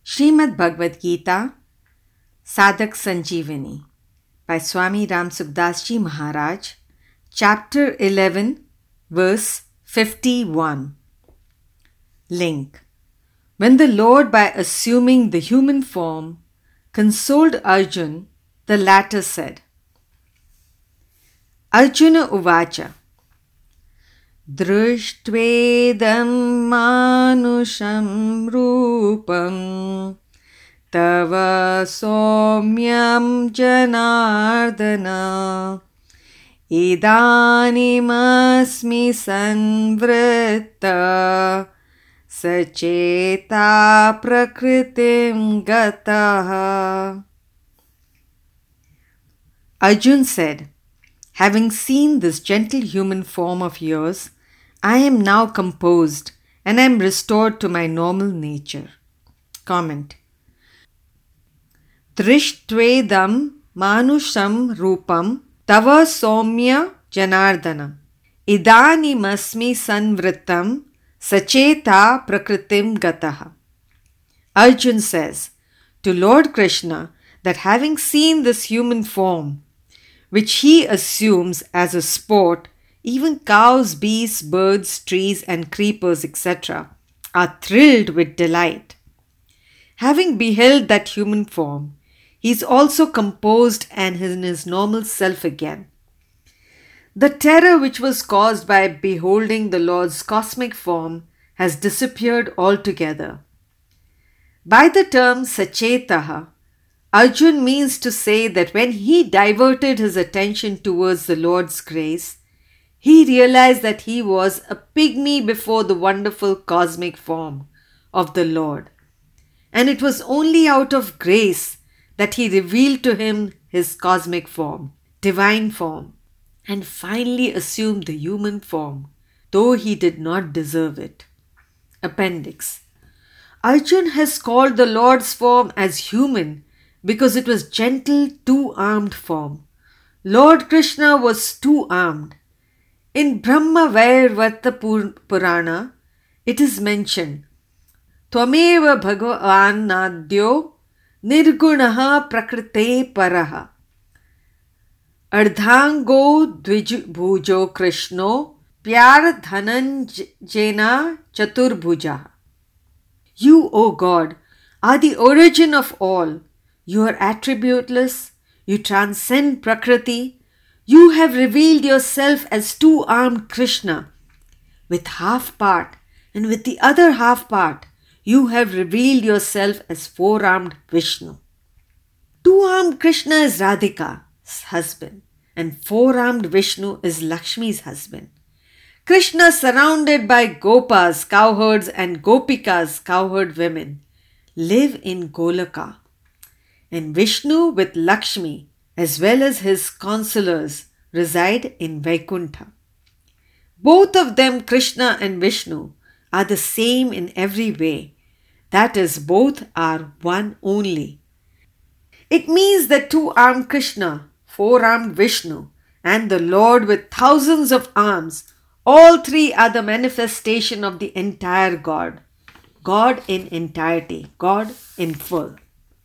Srimad Bhagavad Gita, Sadhak Sanjeevani by Swami Ram Sukdas Ji Maharaj, Chapter 11, Verse 51. Link. When the Lord, by assuming the human form, consoled Arjun, the latter said, Arjuna Uvacha Drishtvedam manusham rupam tava somyam janardana idanimasmi sanvritta sacheta prakritim gataha. Arjun said, having seen this gentle human form of yours, I am now composed and am restored to my normal nature. Comment. Drishtvedam manusham rupam tava somya janardana idanimasmi sanvrittam sacheta prakritim gataha. Arjun says to Lord Krishna that having seen this human form, which he assumes as a sport, even cows, beasts, birds, trees, and creepers, etc., are thrilled with delight. Having beheld that human form, he is also composed and in his normal self again. The terror which was caused by beholding the Lord's cosmic form has disappeared altogether. By the term Sachetaha, Arjun means to say that when he diverted his attention towards the Lord's grace, he realized that he was a pygmy before the wonderful cosmic form of the Lord. And it was only out of grace that he revealed to him his cosmic form, divine form, and finally assumed the human form, though he did not deserve it. Appendix. Arjun has called the Lord's form as human because it was gentle, two-armed form. Lord Krishna was two-armed. In Brahma Vairvarta Purana, it is mentioned, Tvameva Bhagavan Nadyo Nirgunaha Prakrite Paraha Ardhango Dvijbhujo Krishno Pyar Dhananjena Chaturbhuja. You, O God, are the origin of all. You are attributeless. You transcend Prakriti. You have revealed yourself as two-armed Krishna. With half part and with the other half part, you have revealed yourself as four-armed Vishnu. Two-armed Krishna is Radhika's husband and four-armed Vishnu is Lakshmi's husband. Krishna, surrounded by Gopas, cowherds, and Gopikas, cowherd women, live in Golaka. And Vishnu with Lakshmi, as well as his consolers, reside in Vaikuntha. Both of them, Krishna and Vishnu, are the same in every way. That is, both are one only. It means that two-armed Krishna, four-armed Vishnu, and the Lord with thousands of arms, all three are the manifestation of the entire God. God in entirety, God in full.